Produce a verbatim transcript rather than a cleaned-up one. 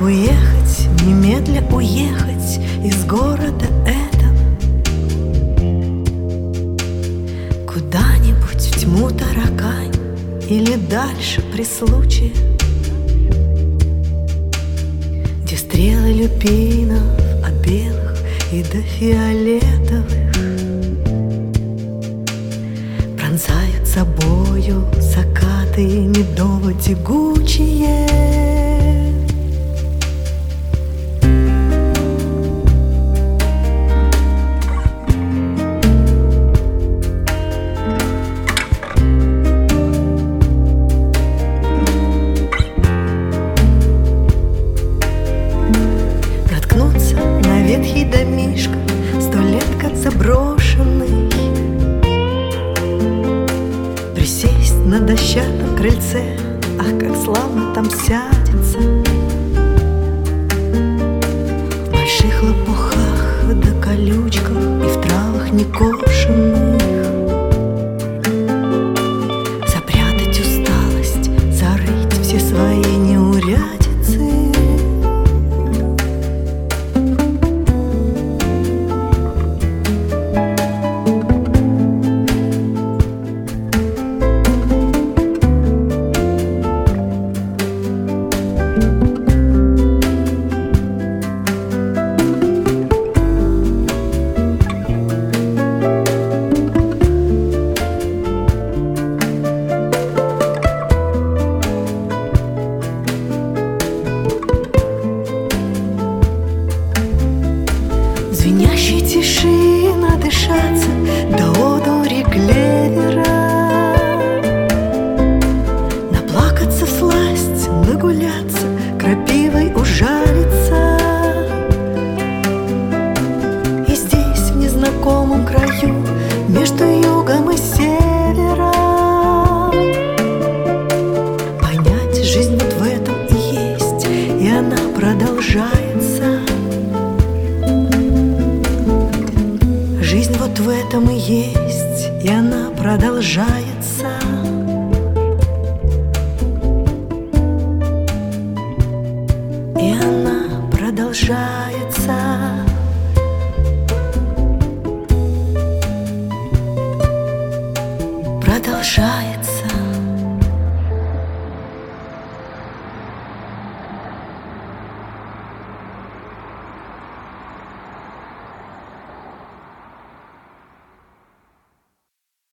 Уехать, немедля уехать из города этого куда-нибудь в тьму таракань или дальше при случае, где стрелы люпинов от белых и до фиолетовых пронзают собою закаты медово-тягучие. Наткнуться на ветхий домишко, сто лет как заброшенный, присесть на дощатом крыльце, ах, как славно там сядется, в больших лопухах да колючках и в травах некошенных, запрятать усталость, зарыть все свои неурядицы. В звенящей тиши надышаться до одури клевера, наплакаться всласть, нагуляться, крапивой ужалиться. И здесь, в незнакомом краю, между югом и севером, понять, жизнь вот в этом и есть, и она продолжается. Жизнь вот в этом и есть, и она продолжается. И она продолжается. Продолжается.